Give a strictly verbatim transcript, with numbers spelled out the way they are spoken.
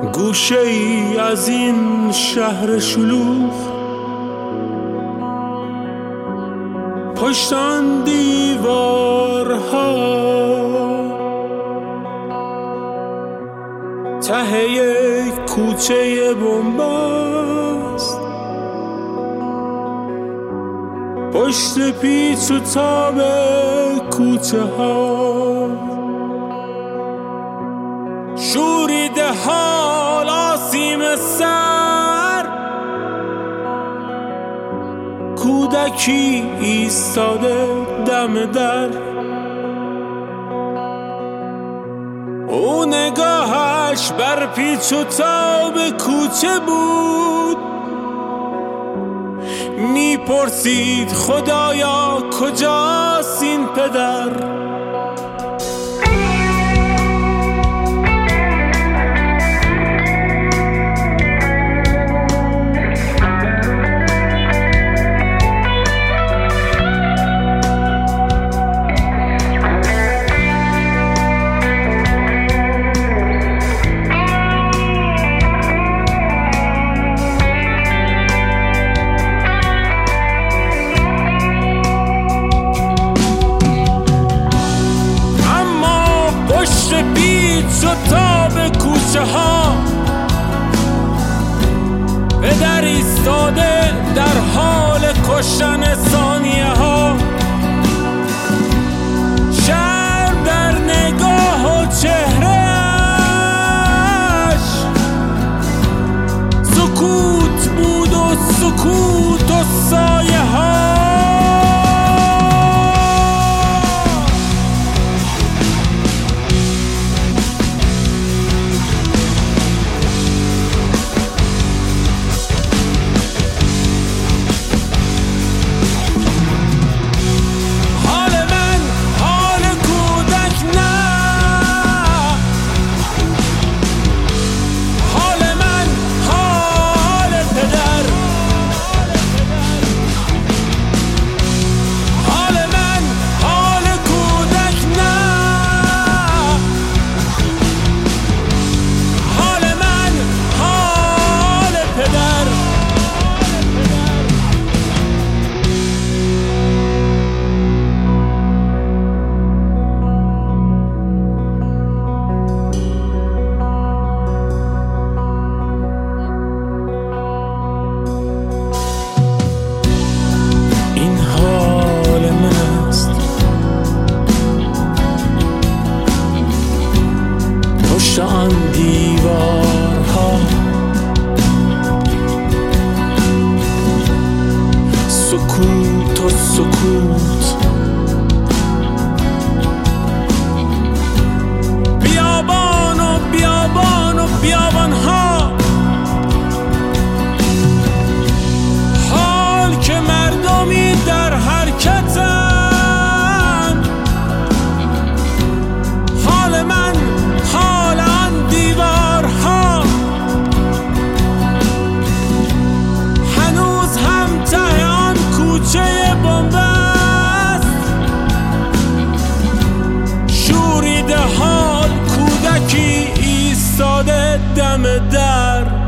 گوشه ای از این شهر شلوغ، پشت آن دیوارها ته یک کوچه بنبست، پشت پیچ و تاب کوچه ها شوریده حال آسیم سر، کودکی ایستاده دم در، او نگاهش بر پیچ و تاب کوچه بود، میپرسید خدایا کجاست این پدر؟ تاب کوچه ها پدر ایستاده در حال کشتن ثانیه ها، شرم در نگاه و چهرهش، سکوت بود و سکوت و سایه ها. پشت آن دیوارها سکوت و سکوت، بیابان و بیابان و بیابان ها، حال که مردمی در حرکتن، حال من حال آن دیوارها، هنوز هم ته آن کوچه بنبست، شوریده حال کودکی ایستاده دم در.